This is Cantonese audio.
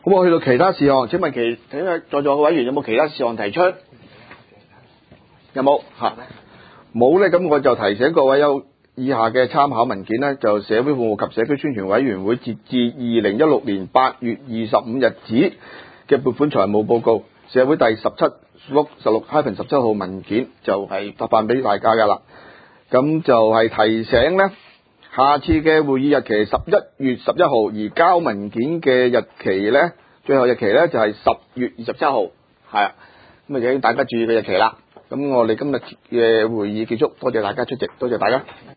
咁我去到其他事項，請問在座嘅委員有冇其他事項提出？有冇嚇？冇咧，咁我就提醒各位有以下嘅參考文件呢，就社會服務及社區宣傳委員會截至2016年8月25日止嘅撥款財務報告，社會第17/16-17號文件就係發放俾大家㗎啦。咁就係提醒呢，下次嘅會議日期11月11號，而交文件嘅日期呢，最後日期呢就係10月27號，係啊，咁啊請大家注意嘅日期啦。咁我哋今日嘅會議結束，多謝大家出席，多謝大家。